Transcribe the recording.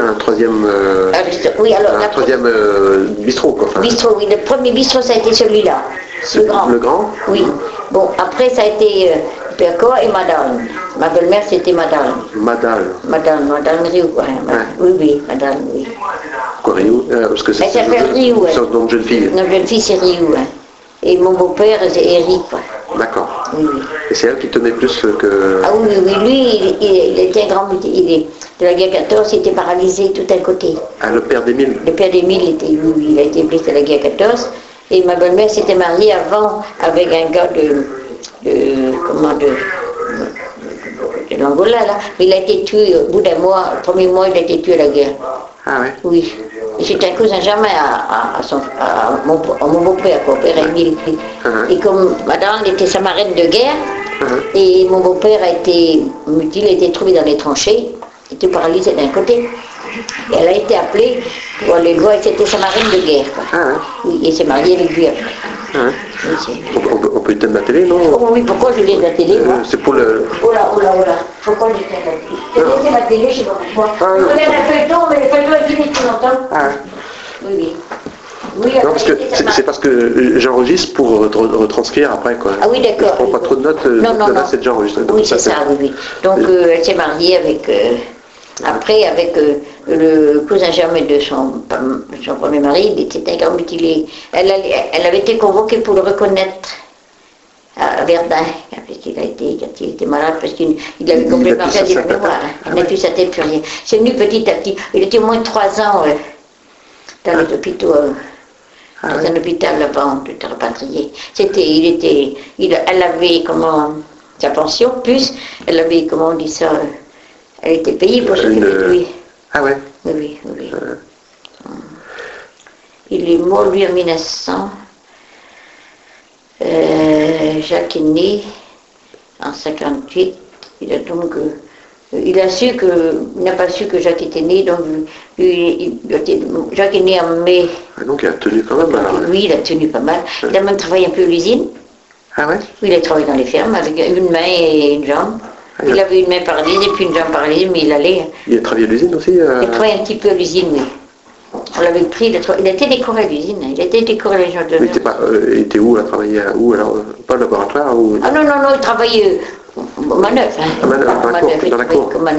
un troisième, oui, alors, un troisième bistrot, quoi. Enfin, bistrot, oui, le premier bistrot, ça a été celui-là, le grand. Le grand? Oui. Bon, après, ça a été Percor et Madame. Ma belle-mère, c'était Madame. Madame. Madame Rioux, ouais. Oui, oui, Madame, oui. Quoi, Rioux? Parce que Elle s'appelle Rioux, ouais. C'est un nom de jeune fille. Notre jeune fille, c'est Rioux, hein. Et mon beau-père, c'est Eric, quoi. D'accord. Oui, oui. Et c'est elle qui tenait plus que... Ah oui, oui, lui, il était un grand... de la guerre 14, il était paralysé tout un côté. Ah, le père d'Émile? Le père d'Émile, il a été blessé à la guerre 14. Et ma belle-mère s'était mariée avant avec un gars de l'Angola, là. Mais il a été tué au bout d'un mois, le premier mois, il a été tué à la guerre. Ah ouais? Oui. Et c'était un cousin germain à mon beau-père, mon père Émile. Et comme madame était sa marraine de guerre, et mon beau-père a été mutilé, a été trouvé dans les tranchées, il était paralysé d'un côté. Et elle a été appelée pour aller le voir, et c'était sa marraine de guerre. Quoi. Ah ouais? Oui, et s'est mariée avec lui après. Ah ouais? Oui, on peut éteindre la télé, non? Oh oui, pourquoi je l'ai de la télé, moi? C'est pour le... Oh là. Pourquoi je l'éteins la télé? C'est la télé, je sais pas pourquoi. Je regarde un feuilleton, mais le feuilleton est fini depuis longtemps. Ah ouais? Oui. Oui, Non, parce que c'est parce que j'enregistre pour retranscrire après, quoi. Ah oui, d'accord. Je prends pas trop de notes, non. c'est déjà enregistré. Oui, c'est ça, oui. Donc, elle s'est mariée avec... après, avec le cousin germain de son premier mari, il était un grand mutilé. Elle avait été convoquée pour le reconnaître à Verdun, quand il était malade, parce qu'il avait complètement perdu la mémoire. Il n'a plus sa tête, plus rien. C'est venu petit à petit. Il était au moins 3 ans dans les hôpitaux. Dans un hôpital là-bas, on était rapatrié. Elle avait, sa pension, plus, elle avait, comment on dit ça, elle était payée pour s'occuper de lui. Ah ouais? Oui. Il est mort, lui, en 1900. Jacques est né en 58. Il a donc... il n'a pas su que Jacques était né, donc Jacques est né en mai. Ah, donc il a tenu quand même alors. Oui, il a tenu pas mal. Il a même travaillé un peu à l'usine. Ah ouais? Oui, il a travaillé dans les fermes avec une main et une jambe. Il avait une main paralyse et puis une jambe paralyse, mais il allait. Il a travaillé à l'usine aussi? Il a travaillé un petit peu à l'usine, oui. On l'avait pris, il était décoré à l'usine, il était décoré à la Légion d'honneur. Il était où? Il a travaillé où alors? Pas au laboratoire ou... Ah non, il travaillait au manœuvre. Dans la cour?